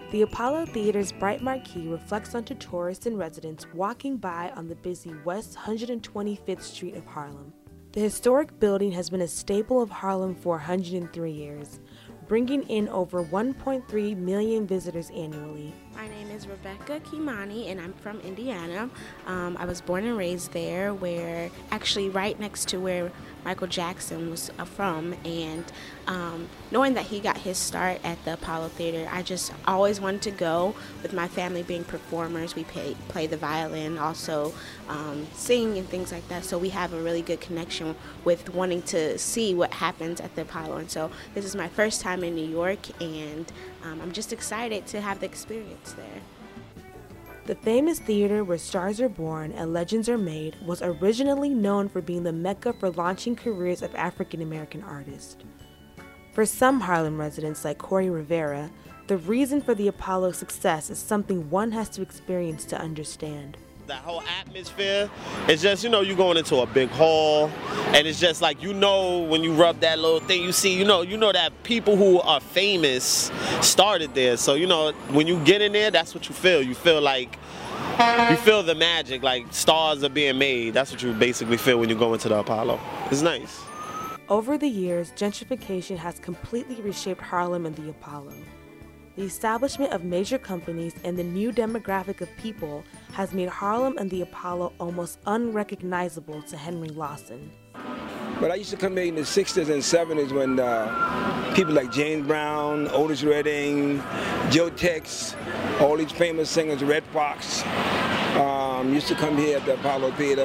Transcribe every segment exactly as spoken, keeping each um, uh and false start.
The Apollo Theater's bright marquee reflects onto tourists and residents walking by on the busy West one hundred twenty-fifth Street of Harlem. The historic building has been a staple of Harlem for one hundred three years, bringing in over one point three million visitors annually. My name is Rebecca Kimani, and I'm from Indiana. Um, I was born and raised there, where actually right next to where Michael Jackson was from, and um, knowing that he got his start at the Apollo Theater, I just always wanted to go. With my family being performers, we play, play the violin, also um, sing and things like that, so we have a really good connection with wanting to see what happens at the Apollo. And so this is my first time in New York, and um, I'm just excited to have the experience there. The famous theater where stars are born and legends are made was originally known for being the mecca for launching careers of African American artists. For some Harlem residents like Corey Rivera, the reason for the Apollo's success is something one has to experience to understand. That whole atmosphere, it's just, you know, you're going into a big hall, and it's just like, you know, when you rub that little thing, you see, you know, you know that people who are famous started there. So, you know, when you get in there, that's what you feel. You feel like, you feel the magic, like stars are being made. That's what you basically feel when you go into the Apollo. It's nice. Over the years, gentrification has completely reshaped Harlem and the Apollo. The establishment of major companies and the new demographic of people has made Harlem and the Apollo almost unrecognizable to Henry Lawson. But I used to come here in the sixties and seventies when uh, people like James Brown, Otis Redding, Joe Tex, all these famous singers, Red Fox, um, used to come here at the Apollo Theater.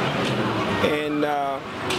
And uh,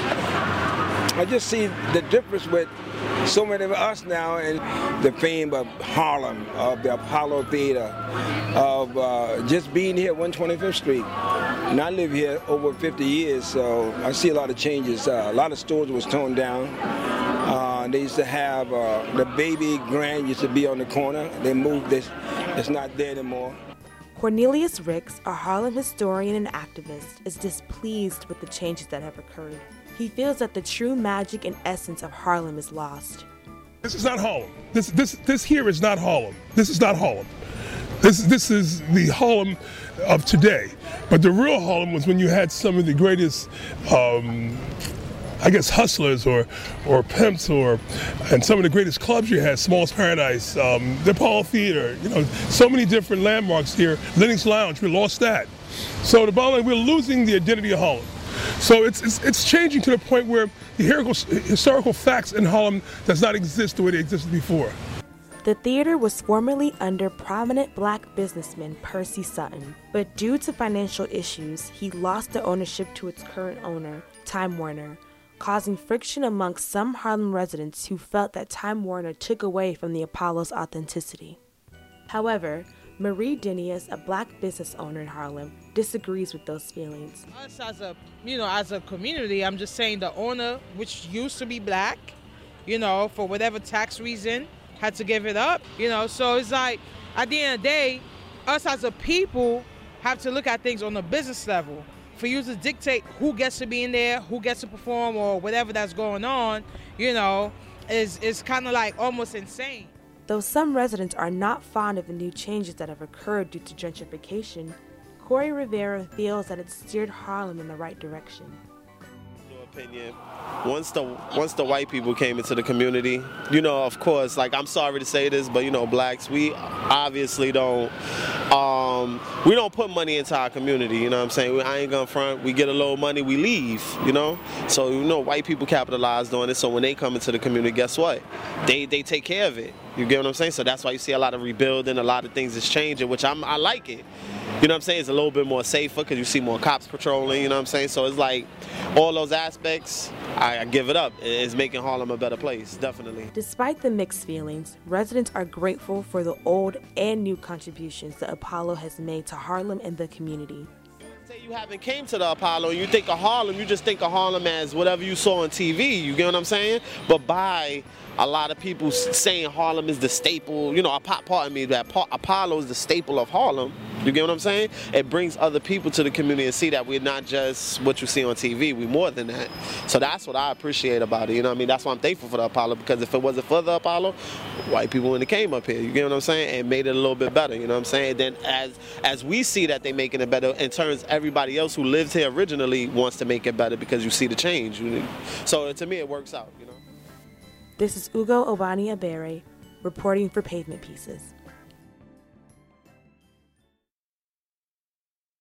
I just see the difference with so many of us now, and the fame of Harlem, of the Apollo Theater, of uh, just being here at one hundred twenty-fifth Street. And I live here over fifty years, so I see a lot of changes. Uh, a lot of stores was toned down. Uh, they used to have, uh, the Baby Grand used to be on the corner. They moved this, it's not there anymore. Cornelius Ricks, a Harlem historian and activist, is displeased with the changes that have occurred. He feels that the true magic and essence of Harlem is lost. This is not Harlem. This this this here is not Harlem. This is not Harlem. This this is the Harlem of today. But the real Harlem was when you had some of the greatest, um, I guess, hustlers or or pimps, or and some of the greatest clubs you had. Small's Paradise, um, the Apollo Theater. You know, so many different landmarks here. Lennox Lounge. We lost that. So the bottom line, we're losing the identity of Harlem. So it's, it's it's changing to the point where the historical facts in Harlem does not exist the way they existed before. The theater was formerly under prominent black businessman Percy Sutton, but due to financial issues, he lost the ownership to its current owner, Time Warner, causing friction amongst some Harlem residents who felt that Time Warner took away from the Apollo's authenticity. However, Marie Denius, a black business owner in Harlem, disagrees with those feelings. Us as a, you know, as a community, I'm just saying the owner, which used to be black, you know, for whatever tax reason, had to give it up, you know, so it's like, at the end of the day, us as a people have to look at things on a business level. For you to dictate who gets to be in there, who gets to perform, or whatever that's going on, you know, is, is kind of like almost insane. Though some residents are not fond of the new changes that have occurred due to gentrification, Corey Rivera feels that it's steered Harlem in the right direction. Opinion. Once the once the white people came into the community, you know, of course, like, I'm sorry to say this, but, you know, blacks, we obviously don't um, we don't put money into our community, you know what I'm saying? I ain't gonna front. We get a little money, we leave, you know? So, you know, white people capitalized on it, so when they come into the community, guess what? They they take care of it. You get what I'm saying? So that's why you see a lot of rebuilding, a lot of things is changing, which I'm, I like it. You know what I'm saying? It's a little bit more safer because you see more cops patrolling, you know what I'm saying? So it's like all those aspects, I, I give it up. It's making Harlem a better place, definitely. Despite the mixed feelings, residents are grateful for the old and new contributions the Apollo has made to Harlem and the community. Say you haven't came to the Apollo and you think of Harlem, you just think of Harlem as whatever you saw on T V, you get what I'm saying? But by a lot of people saying Harlem is the staple, you know, pardon me, that Apollo is the staple of Harlem, You get what I'm saying? It brings other people to the community and see that we're not just what you see on T V. We're more than that. So that's what I appreciate about it. You know what I mean? That's why I'm thankful for the Apollo, because if it wasn't for the Apollo, white people wouldn't have came up here. You get what I'm saying? And made it a little bit better. You know what I'm saying? Then as as we see that they're making it better, in turns everybody else who lived here originally wants to make it better because you see the change. So to me, it works out. You know. This is Ugo Obani Abere reporting for Pavement Pieces.